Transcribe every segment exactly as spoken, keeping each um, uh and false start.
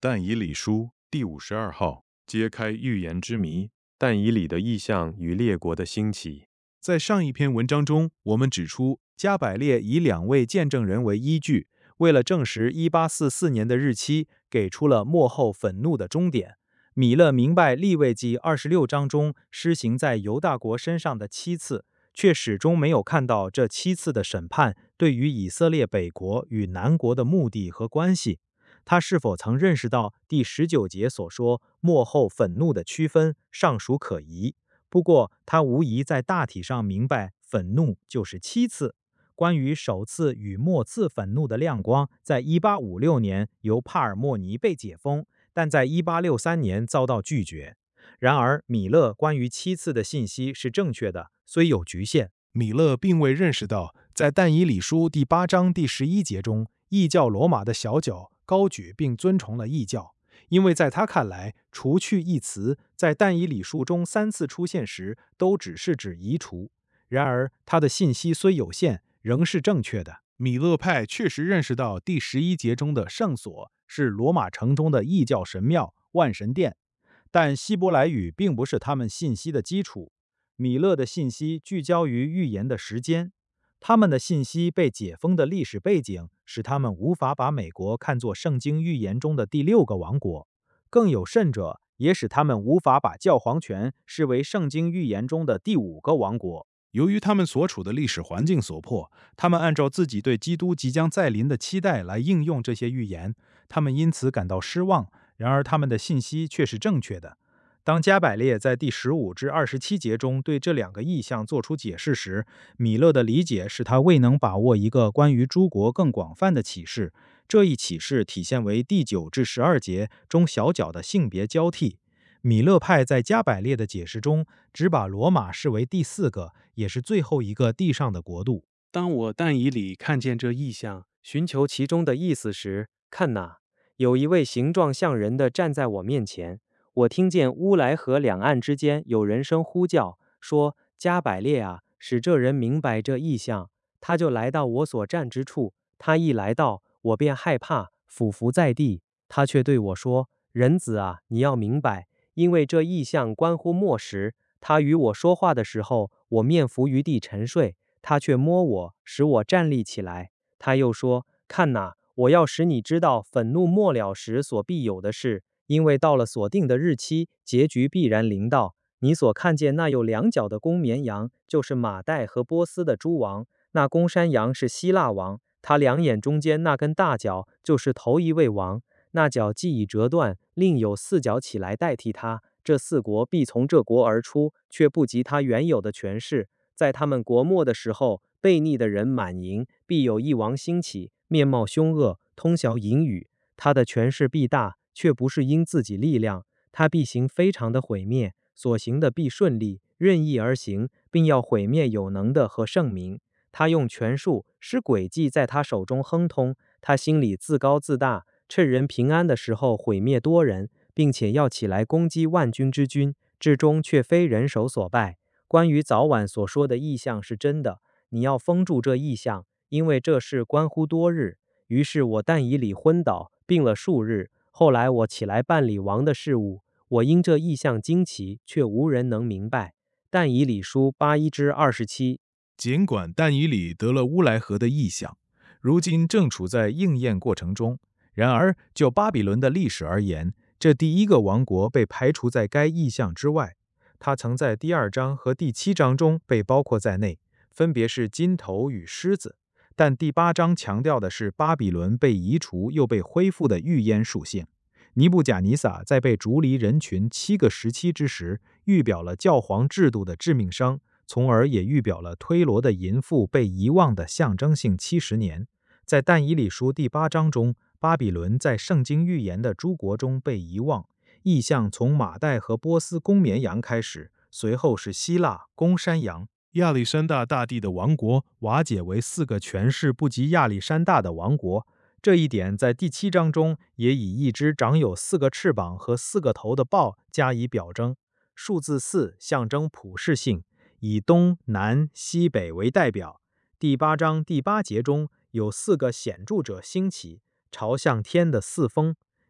但以理书第五十二号，揭开预言之谜。 但以理的意象与列国的兴起。 在上一篇文章中，我们指出，加百列以两位见证人为依据，为了证实一八四四年的日期，给出了末后愤怒的终点。米勒明白利未记二十六章中施行在犹大国身上的七次，却始终没有看到这七次的审判对于以色列北国与南国的目的和关系。他是否曾认识到第十九节所说末后愤怒的区分，尚属可疑。不过，他无疑在大体上明白，愤怒就是七次。关于首次与末次愤怒的亮光，在一八五六年由帕尔默尼被解封，但在一八六三年遭到拒绝。然而，米勒关于七次的信息是正确的，虽有局限。米勒并未认识到，在但以理书第八章第十一节中，异教罗马的小角高举并尊崇了异教，因为在他看来，除去一词在但以理书中三次出现时，都只是指移除。然而，他的信息虽有限，仍是正确的。米勒派确实认识到第十一节中的圣所是罗马城中的异教神庙万神殿，但希伯来语并不是他们信息的基础。米勒的信息聚焦于预言的时间，他们的信息被解封的历史背景使他们无法把美国看作圣经预言中的第六个王国，更有甚者，也使他们无法把教皇权视为圣经预言中的第五个王国。由于他们所处的历史环境所迫，他们按照自己对基督即将再临的期待来应用这些预言，他们因此感到失望。然而，他们的信息却是正确的。当加百列在第十五至二十七节中对这两个意象做出解释时，米勒的理解是他未能把握一个关于诸国更广泛的启示。这一启示体现为第九至十二节中小角的性别交替。米勒派在加百列的解释中只把罗马视为第四个，也是最后一个地上的国度。 当我但以理看见这意象，寻求其中的意思时，看哪，有一位形状像人的站在我面前。我听见乌来河两岸之间有人声呼叫，说：加百列啊，使这人明白这意象。他就来到我所站之处，他一来到，我便害怕，俯伏在地。他却对我说：人子啊，你要明白，因为这意象关乎末时。他与我说话的时候，我面伏于地沉睡，他却摸我，使我站立起来。他又说：看哪，我要使你知道愤怒末了时所必有的事，因为到了所定的日期，结局必然临到。你所看见那有两角的公绵羊，就是马代和波斯的诸王，那公山羊是希腊王，他两眼中间那根大角就是头一位王，那角既已折断，另有四角起来代替他。这四国必从这国而出，却不及他原有的权势。在他们国末的时候，悖逆的人满盈，必有一王兴起，面貌凶恶，通晓隐语。他的权势必大，却不是因自己力量，他必行非常的毁灭，所行的必顺利，任意而行，并要毁灭有能的和圣民。他用权术使诡计在他手中亨通，他心里自高自大，趁人平安的时候毁灭多人，并且要起来攻击万军之君，至终却非人手所败。关于早晚所说的意象是真的，你要封住这意象，因为这事关乎多日。于是我但以理昏倒，病了数日。后来我起来办理王的事务，我因这意象惊奇，却无人能明白。但以理书八一至二十七。 尽管但以理得了乌来河的意象，如今正处在应验过程中。然而，就巴比伦的历史而言，这第一个王国被排除在该意象之外。它曾在第二章和第七章中被包括在内，分别是金头与狮子。但第八章强调的是巴比伦被移除又被恢复的预言属性。尼布甲尼撒在被逐离人群七个时期之时，预表了教皇制度的致命伤，从而也预表了推罗的淫妇被遗忘的象征性七十年。在但以理书第八章中，巴比伦在圣经预言的诸国中被遗忘，意象从马代和波斯公绵羊开始，随后是希腊公山羊。亚历山大大帝的王国瓦解为四个权势不及亚历山大的王国，这一点在第七章中也以一只长有四个翅膀和四个头的豹加以表征。数字四象征普世性，以东南西北为代表。第八章第八节中有四个显著者兴起，朝向天的四风。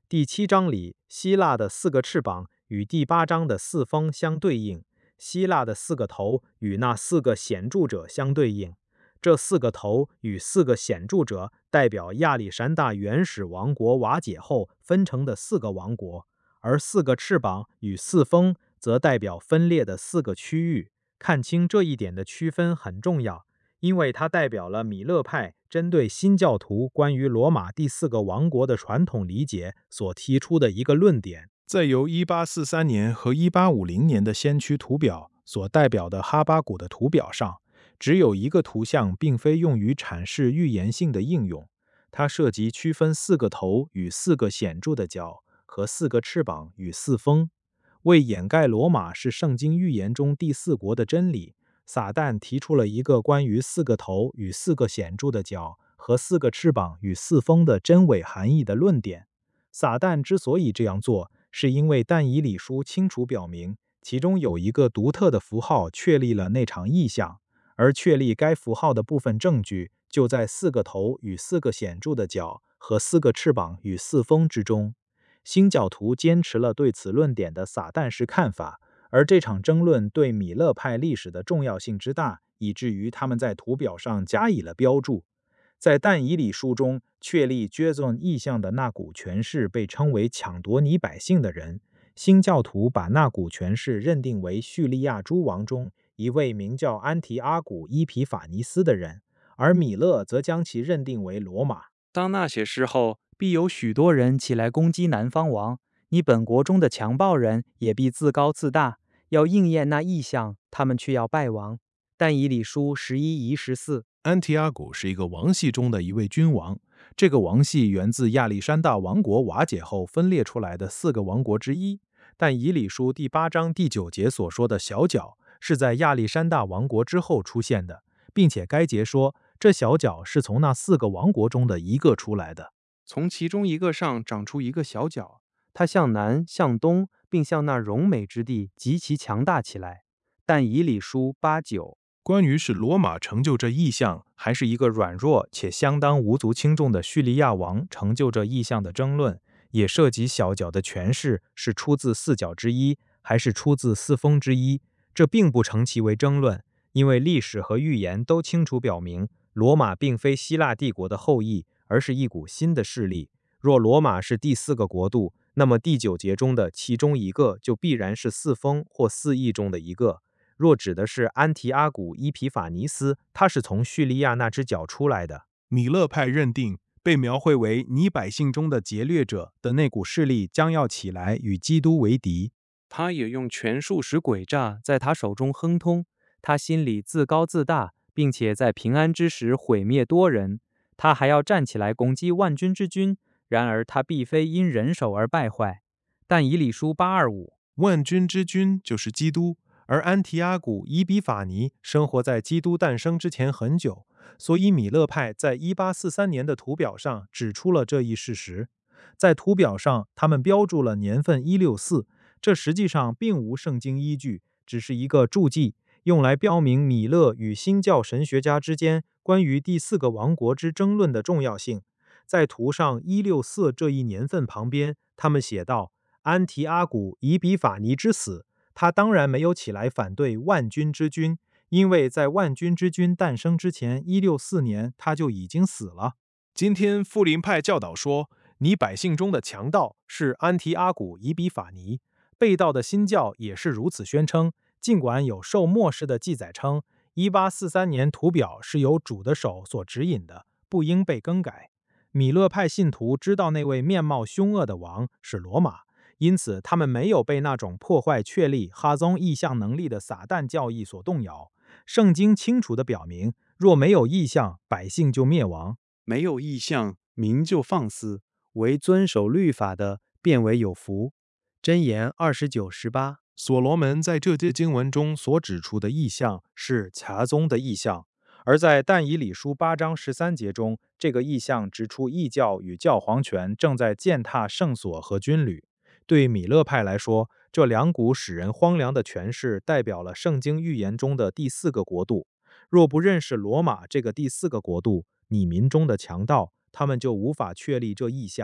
第七章里，希腊的四个翅膀与第八章的四峰相对应，希腊的四个头与那四个显著者相对应。这四个头与四个显著者代表亚历山大原始王国瓦解后分成的四个王国，而四个翅膀与四峰则代表分裂的四个区域。看清这一点的区分很重要，因为它代表了米勒派针对新教徒关于罗马第四个王国的传统理解所提出的一个论点。在由一八四三年和一八五零年的先驱图表所代表的哈巴谷的图表上，只有一个图像并非用于阐释预言性的应用，它涉及区分四个头与四个显著的角和四个翅膀与四峰。为掩盖罗马是圣经预言中第四国的真理，撒旦提出了一个关于四个头与四个显著的角和四个翅膀与四峰的真伪含义的论点。撒旦之所以这样做，是因为但以理书清楚表明，其中有一个独特的符号确立了那场异象，而确立该符号的部分证据就在四个头与四个显著的角和四个翅膀与四峰之中。新教徒坚持了对此论点的撒旦式看法，而这场争论对米勒派历史的重要性之大，以至于他们在图表上加以了标注。在但以理书中确立约zon意象的那股权势被称为抢夺你百姓的人，新教徒把那股权势认定为叙利亚诸王中一位名叫安提阿古伊皮法尼斯的人，而米勒则将其认定为罗马。 当那些事后，必有许多人起来攻击南方王，你本国中的强暴人也必自高自大，要应验那异象，他们却要败亡。但以理书十一夷十四。 安提阿古是一个王系中的一位君王，这个王系源自亚历山大王国瓦解后分裂出来的四个王国之一。但以理书第八章第九节所说的小角是在亚历山大王国之后出现的，并且该节说这小角是从那四个王国中的一个出来的。 从其中一个上长出一个小角，它向南向东，并向那荣美之地极其强大起来。但以理书八九。 关于是罗马成就这异象，还是一个软弱且相当无足轻重的叙利亚王成就这异象的争论，也涉及小角的权势是出自四角之一，还是出自四峰之一。这并不成其为争论，因为历史和预言都清楚表明，罗马并非希腊帝国的后裔，而是一股新的势力。若罗马是第四个国度，那么第九节中的其中一个就必然是四峰或四翼中的一个。若指的是安提阿古伊皮法尼斯，他是从叙利亚那只角出来的。米勒派认定，被描绘为你百姓中的劫掠者的那股势力将要起来与基督为敌。 他也用权术使诡诈在他手中亨通，他心里自高自大，并且在平安之时毁灭多人。他还要站起来攻击万军之君，然而他必非因人手而败坏。但以理书八二五。 万军之君就是基督，而安提阿古伊比法尼生活在基督诞生之前很久，所以米勒派在一八四三年的图表上指出了这一事实。在图表上，他们标注了年份一六四，这实际上并无圣经依据，只是一个注记，用来标明米勒与新教神学家之间关于第四个王国之争论的重要性。在图上一六四这一年份旁边，他们写道：安提阿古以比法尼之死，他当然没有起来反对万军之君，因为在万军之君诞生之前一六四年他就已经死了。今天富林派教导说，你百姓中的强盗是安提阿古以比法尼，被盗的新教也是如此宣称，尽管有受末世的记载称一八四三年图表是由主的手所指引的，不应被更改。米勒派信徒知道那位面貌凶恶的王是罗马，因此他们没有被那种破坏确立哈宗意象能力的撒旦教义所动摇。圣经清楚地表明，若没有意象，百姓就灭亡； 没有意象，民就放肆；唯遵守律法的，便为有福。箴言二十九十八。 所罗门在这节经文中所指出的意象是卡宗的意象，而在但以理书八章十三节中，这个意象指出异教与教皇权正在践踏圣所和军旅。对米勒派来说，这两股使人荒凉的权势代表了圣经预言中的第四个国度。若不认识罗马这个第四个国度，你民中的强盗，他们就无法确立这意象。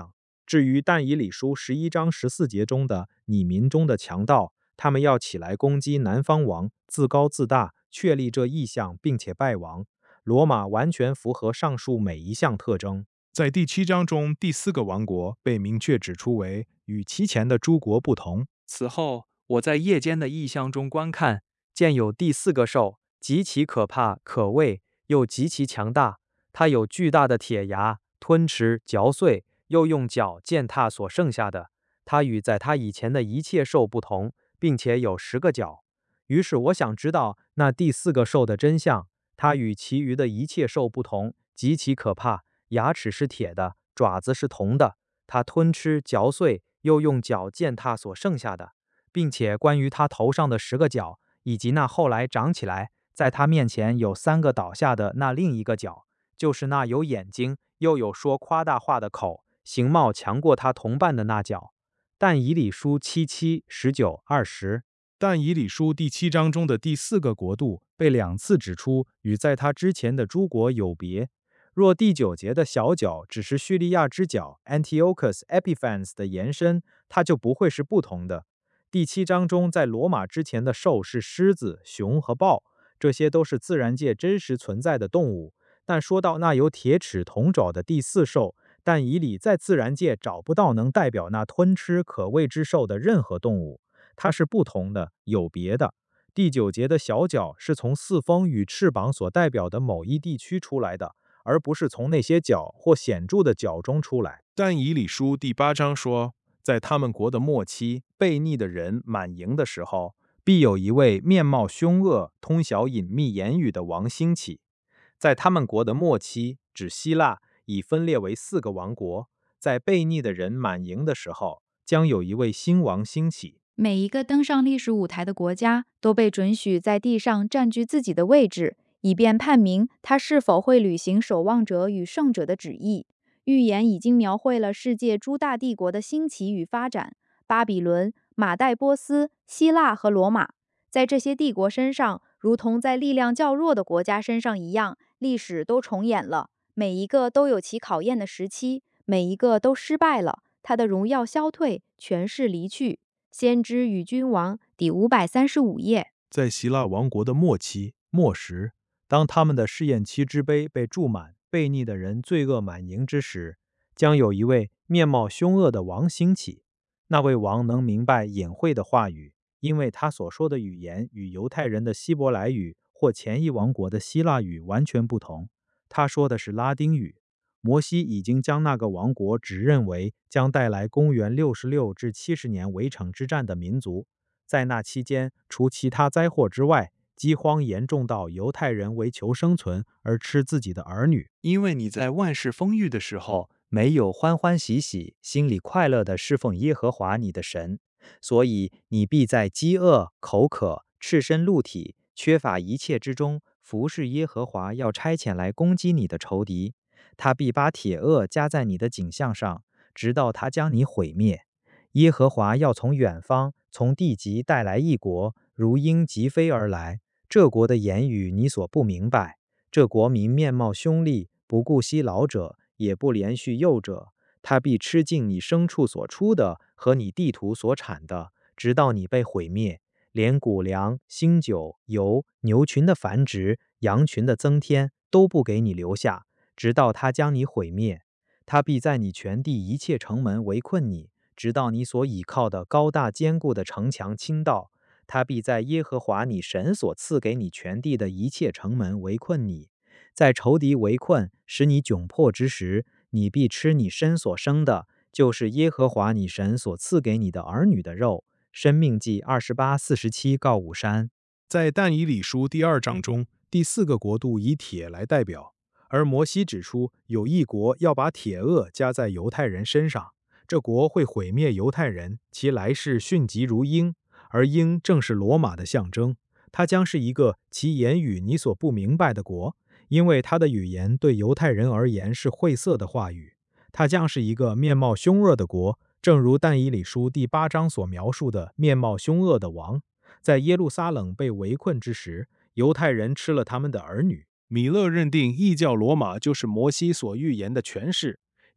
至于但以理书十一章十四节中的你民中的强盗，他们要起来攻击南方王，自高自大，确立这意象，并且败亡。罗马完全符合上述每一项特征。 在第七章中，第四个王国被明确指出为与其前的诸国不同。 此后，我在夜间的异象中观看，见有第四个兽，极其可怕可畏，又极其强大。它有巨大的铁牙，吞吃嚼碎，又用脚践踏所剩下的。它与在它以前的一切兽不同，并且有十个角。于是我想知道那第四个兽的真相。它与其余的一切兽不同，极其可怕，牙齿是铁的，爪子是铜的。它吞吃嚼碎，又用脚践踏所剩下的，并且关于他头上的十个角，以及那后来长起来，在他面前有三个倒下的那另一个角，就是那有眼睛又有说夸大话的口，形貌强过他同伴的那角。但以理书七七十九二十。 但以理书第七章中的第四个国度被两次指出与在他之前的诸国有别。若第九节的小角只是叙利亚之角 Antiochus Epiphanes 的延伸，它就不会是不同的。第七章中在罗马之前的兽是狮子、熊和豹，这些都是自然界真实存在的动物。但说到那有铁齿铜爪的第四兽，但以理在自然界找不到能代表那吞吃可畏之兽的任何动物。它是不同的，有别的。第九节的小角是从四风与翅膀所代表的某一地区出来的，而不是从那些角或显著的角中出来。 但以理书第八章说，在他们国的末期，悖逆的人满盈的时候， 必有一位面貌凶恶、通晓隐秘言语的王兴起。在他们国的末期，指希腊已分裂为四个王国。在悖逆的人满盈的时候，将有一位新王兴起。 每一个登上历史舞台的国家都被准许在地上占据自己的位置，以便判明他是否会履行守望者与圣者的旨意。预言已经描绘了世界诸大帝国的兴起与发展：巴比伦、马代波斯、希腊和罗马。在这些帝国身上，如同在力量较弱的国家身上一样，历史都重演了。每一个都有其考验的时期，每一个都失败了，他的荣耀消退，权势离去。先知与君王第五百三十五页。 在希腊王国的末期末时，当他们的试验期之杯被注满，悖逆的人罪恶满盈之时，将有一位面貌凶恶的王兴起。那位王能明白隐晦的话语，因为他所说的语言与犹太人的希伯来语或前一王国的希腊语完全不同。他说的是拉丁语。摩西已经将那个王国指认为将带来公元六十六至七十年围城之战的民族。在那期间，除其他灾祸之外，饥荒严重到犹太人为求生存而吃自己的儿女。 因为你在万事丰裕的时候，没有欢欢喜喜、心里快乐地侍奉耶和华你的神，所以你必在饥饿、口渴、赤身露体、缺乏一切之中，服侍耶和华要差遣来攻击你的仇敌。他必把铁轭加在你的颈项上，直到他将你毁灭。耶和华要从远方，从地极带来一国，如鹰疾飞而来。这国的言语你所不明白。这国民面貌凶厉，不顾惜老者，也不连续幼者。他必吃尽你牲畜所出的和你地土所产的，直到你被毁灭。连谷粮、新酒、油、牛群的繁殖、羊群的增添，都不给你留下，直到他将你毁灭。他必在你全地一切城门围困你，直到你所倚靠的高大坚固的城墙倾倒。他必在耶和华你神所赐给你全地的一切城门围困你。在仇敌围困使你窘迫之时，你必吃你身所生的，就是耶和华你神所赐给你的儿女的肉。申命记二十八四十七告五山。 在但以理书第二章中，第四个国度以铁来代表，而摩西指出有一国要把铁轭加在犹太人身上，这国会毁灭犹太人，其来世迅疾如鹰，而鹰正是罗马的象征。它将是一个其言语你所不明白的国，因为它的语言对犹太人而言是晦涩的话语。它将是一个面貌凶恶的国，正如但以理书第八章所描述的面貌凶恶的王。在耶路撒冷被围困之时，犹太人吃了他们的儿女。米勒认定异教罗马就是摩西所预言的权势，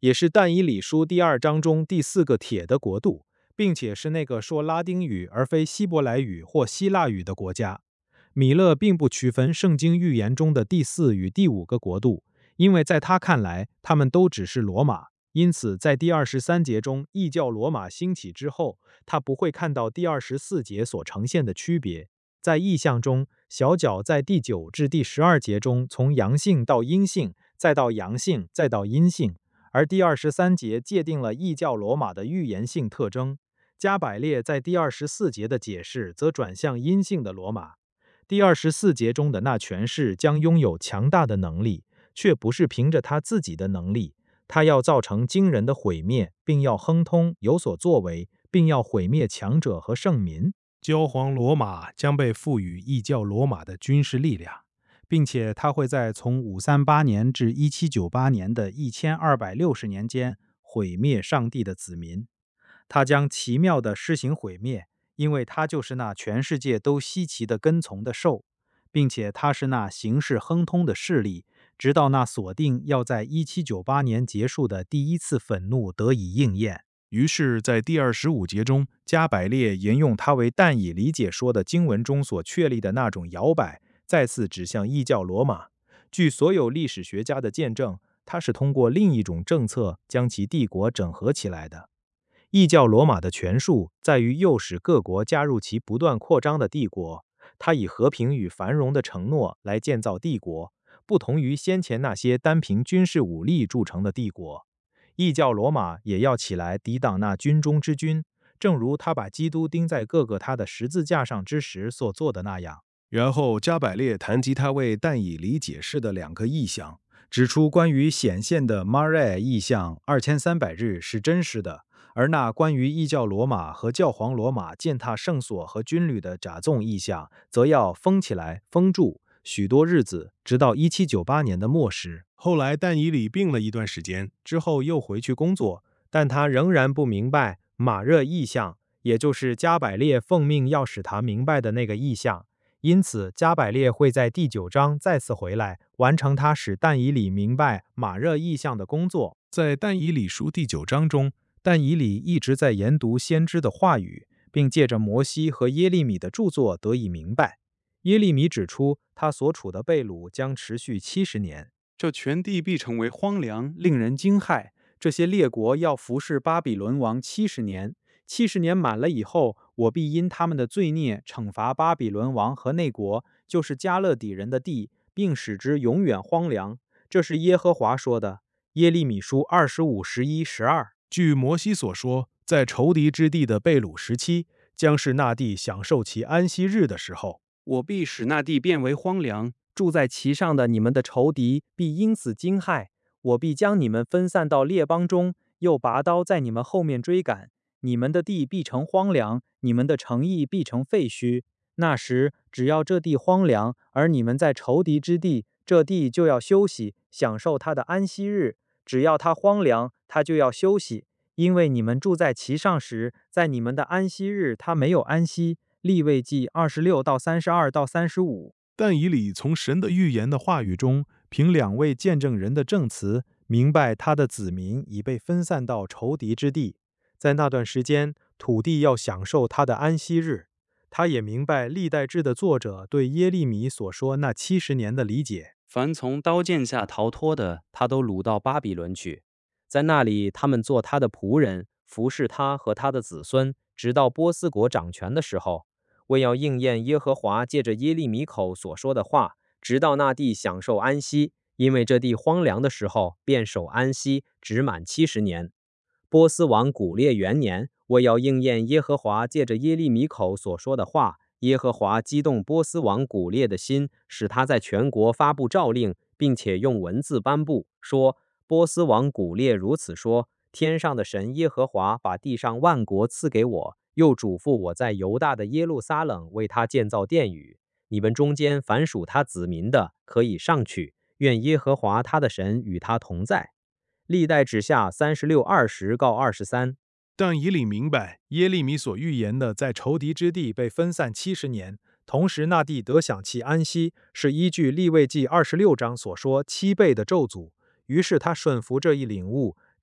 也是但以理书第二章中第四个铁的国度，并且是那个说拉丁语而非希伯来语或希腊语的国家。米勒并不区分圣经预言中的第四与第五个国度，因为在他看来，他们都只是罗马。因此，在第二十三节中异教罗马兴起之后，他不会看到第二十四节所呈现的区别。在异象中，小角在第九至第十二节中从阳性到阴性，再到阳性，再到阴性，而第二十三节界定了异教罗马的预言性特征。加百列在第二十四节的解释则转向阴性的罗马。第二十四节中的那权势将拥有强大的能力，却不是凭着他自己的能力，他要造成惊人的毁灭，并要亨通，有所作为，并要毁灭强者和圣民。教皇罗马将被赋予异教罗马的军事力量，并且他会在从五三八年至一七九八年的一千二百六十年间毁灭上帝的子民。他将奇妙地施行毁灭，因为他就是那全世界都稀奇的跟从的兽，并且他是那行事亨通的势力，直到那锁定要在一七九八年结束的第一次愤怒得以应验。于是，在第二十五节中，加百列沿用他为但以理解说的经文中所确立的那种摇摆，再次指向异教罗马。据所有历史学家的见证，他是通过另一种政策将其帝国整合起来的。异教罗马的权术在于诱使各国加入其不断扩张的帝国，他以和平与繁荣的承诺来建造帝国，不同于先前那些单凭军事武力铸成的帝国。异教罗马也要起来抵挡那军中之君，正如他把基督钉在各个他的十字架上之时所做的那样。然后加百列谈及他为但以理解释的两个异象，指出关于显现的 Mare 异象二千三百日是真实的，而那关于异教罗马和教皇罗马践踏圣所和军旅的假纵异象，则要封起来封住许多日子，直到一七九八年的末时。后来但以理病了一段时间，之后又回去工作，但他仍然不明白马热异象，也就是加百列奉命要使他明白的那个异象。因此加百列会在第九章再次回来，完成他使但以理明白马热异象的工作。在但以理书第九章中，但以理一直在研读先知的话语，并借着摩西和耶利米的著作得以明白。耶利米指出，他所处的被掳将持续七十年，这全地必成为荒凉，令人惊骇。这些列国要服侍巴比伦王七十年，七十年满了以后，我必因他们的罪孽惩罚巴比伦王和那国，就是加勒底人的地，并使之永远荒凉。这是耶和华说的。耶利米书二十五、十一、十二。据摩西所说，在仇敌之地的被掳时期，将是那地享受其安息日的时候。 我必使那地变为荒凉，住在其上的你们的仇敌必因此惊骇。我必将你们分散到列邦中，又拔刀在你们后面追赶。你们的地必成荒凉，你们的城邑必成废墟。那时，只要这地荒凉，而你们在仇敌之地，这地就要休息，享受它的安息日。只要它荒凉，它就要休息，因为你们住在其上时，在你们的安息日，它没有安息。利未记二十六到三十二到三十五。 但以理从神的预言的话语中，凭两位见证人的证词，明白他的子民已被分散到仇敌之地，在那段时间，土地要享受他的安息日。他也明白历代志的作者对耶利米所说那七十年的理解。 凡从刀剑下逃脱的，他都掳到巴比伦去，在那里他们做他的仆人，服侍他和他的子孙，直到波斯国掌权的时候，为要应验耶和华借着耶利米口所说的话，直到那地享受安息，因为这地荒凉的时候，便守安息，直满七十年。波斯王古列元年，为要应验耶和华借着耶利米口所说的话，耶和华激动波斯王古列的心，使他在全国发布诏令，并且用文字颁布，说：波斯王古列如此说，天上的神耶和华把地上万国赐给我，又嘱咐我在犹大的耶路撒冷为他建造殿宇。你们中间凡属他子民的，可以上去，愿耶和华他的神与他同在。历代志下三十六二十告二十三。 但以理明白耶利米所预言的在仇敌之地被分散七十年，同时那地得享其安息，是依据利未记二十六章所说七倍的咒诅。于是他顺服这一领悟，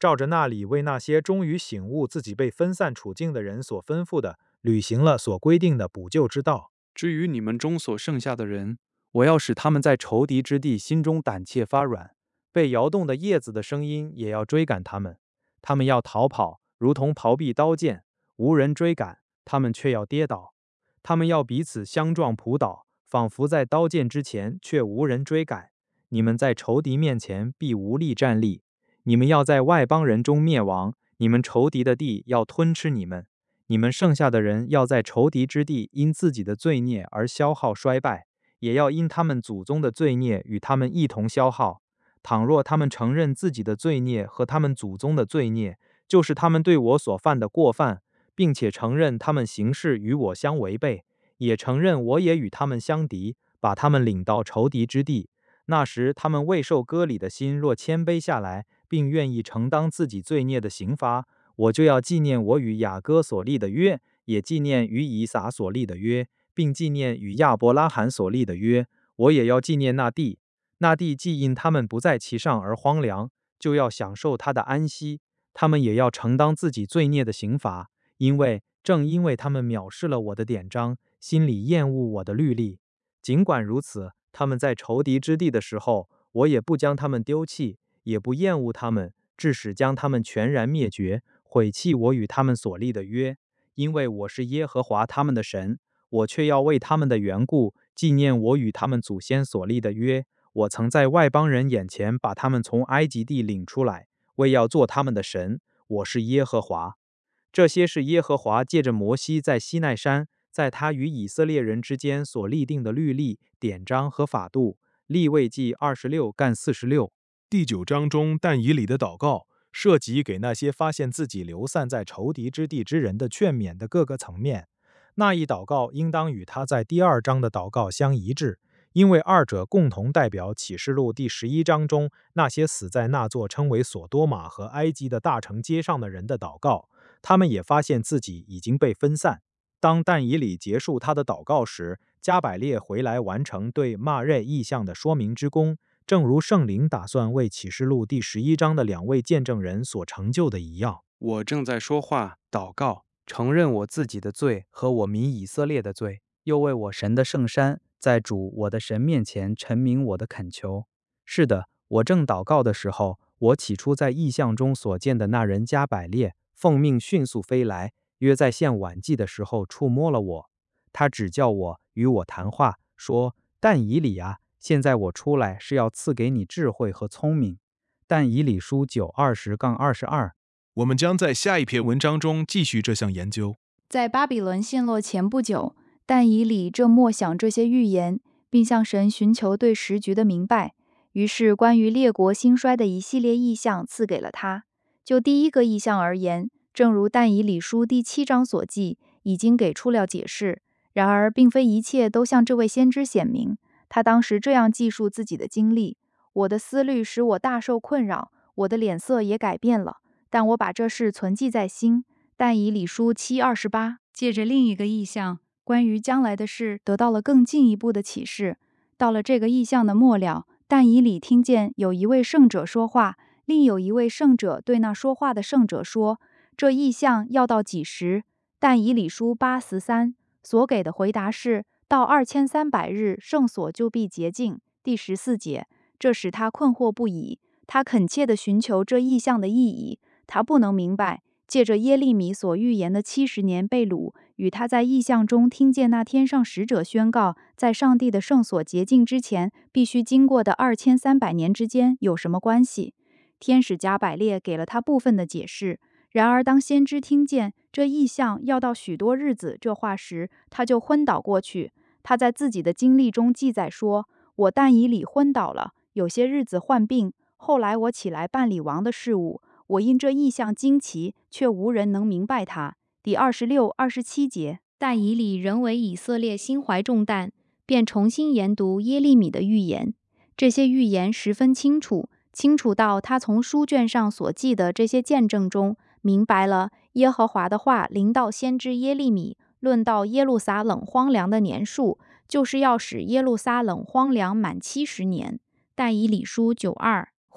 照着那里为那些终于醒悟自己被分散处境的人所吩咐的，履行了所规定的补救之道。 至于你们中所剩下的人，我要使他们在仇敌之地心中胆怯发软， 被摇动的叶子的声音也要追赶他们。他们要逃跑，如同逃避刀剑，无人追赶，他们却要跌倒。他们要彼此相撞扑倒，仿佛在刀剑之前，却无人追赶。你们在仇敌面前必无力站立。你们要在外邦人中灭亡，你们仇敌的地要吞吃你们。你们剩下的人要在仇敌之地因自己的罪孽而消耗衰败，也要因他们祖宗的罪孽与他们一同消耗。倘若他们承认自己的罪孽和他们祖宗的罪孽，就是他们对我所犯的过犯，并且承认他们行事与我相违背，也承认我也与他们相敌，把他们领到仇敌之地，那时他们未受割礼的心若谦卑下来，并愿意承担自己罪孽的刑罚，我就要纪念我与雅各所立的约，也纪念与以撒所立的约，并纪念与亚伯拉罕所立的约。我也要纪念那地，那地既因他们不在其上而荒凉，就要享受他的安息。他们也要承担自己罪孽的刑罚，因为正因为他们藐视了我的典章，心里厌恶我的律例。尽管如此，他们在仇敌之地的时候，我也不将他们丢弃，也不厌恶他们，致使将他们全然灭绝，毁弃我与他们所立的约。因为我是耶和华他们的神，我却要为他们的缘故纪念我与他们祖先所立的约。我曾在外邦人眼前把他们从埃及地领出来，为要做他们的神。我是耶和华。这些是耶和华借着摩西在西奈山，在他与以色列人之间所立定的律例、典章和法度。利未记二十六干四十六。 第九章中但以理的祷告，涉及给那些发现自己流散在仇敌之地之人的劝勉的各个层面。那一祷告应当与他在第二章的祷告相一致，因为二者共同代表启示录第十一章中那些死在那座称为索多玛和埃及的大城街上的人的祷告。他们也发现自己已经被分散。当但以理结束他的祷告时，加百列回来完成对马瑞意象的说明之功，正如圣灵打算为启示录第十一章的两位见证人所成就的一样。 我正在说话、祷告， 承认我自己的罪和我民以色列的罪，又为我神的圣山，在主我的神面前陈明我的恳求。是的，我正祷告的时候，我起初在异象中所见的那人加百列，奉命迅速飞来，约在献晚祭的时候触摸了我。他指教我，与我谈话，说：但以理啊，现在我出来是要赐给你智慧和聪明。但以理书九二十杠二十二。 我们将在下一篇文章中继续这项研究。 在巴比伦陷落前不久，但以理正默想这些预言，并向神寻求对时局的明白。于是关于列国兴衰的一系列异象赐给了他。就第一个异象而言，正如但以理书第七章所记，已经给出了解释。然而并非一切都向这位先知显明。他当时这样记述自己的经历：我的思虑使我大受困扰，我的脸色也改变了，但我把这事存记在心。但以理书七二十八。借着另一个异象，关于将来的事得到了更进一步的启示。到了这个异象的末了，但以理听见有一位圣者说话，另有一位圣者对那说话的圣者说：这异象要到几时？但以理书八十三所给的回答是：到二千三百日，圣所就必洁净。第十四节。这使他困惑不已，他恳切地寻求这异象的意义，他不能明白。借着耶利米所预言的七十年被掳，与他在异象中听见那天上使者宣告，在上帝的圣所洁净之前必须经过的二千三百年之间有什么关系？天使加百列给了他部分的解释。然而当先知听见这异象要到许多日子这话时，他就昏倒过去。他在自己的经历中记载说：我但以理昏倒了，有些日子患病，后来我起来办理王的事务。我因这异象惊奇，却无人能明白他。第二十六、二十七节。但以理仍为以色列心怀重担，便重新研读耶利米的预言。这些预言十分清楚，清楚到他从书卷上所记的这些见证中，明白了耶和华的话临到先知耶利米，论到耶路撒冷荒凉的年数，就是要使耶路撒冷荒凉满七十年。但以理书九二。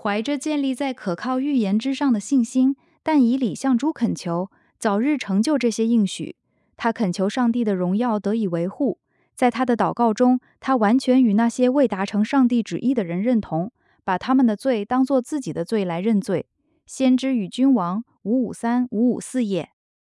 怀着建立在可靠预言之上的信心，但以礼向主恳求，早日成就这些应许。他恳求上帝的荣耀得以维护。在他的祷告中，他完全与那些未达成上帝旨意的人认同，把他们的罪当作自己的罪来认罪。先知与君王五五三五五四页。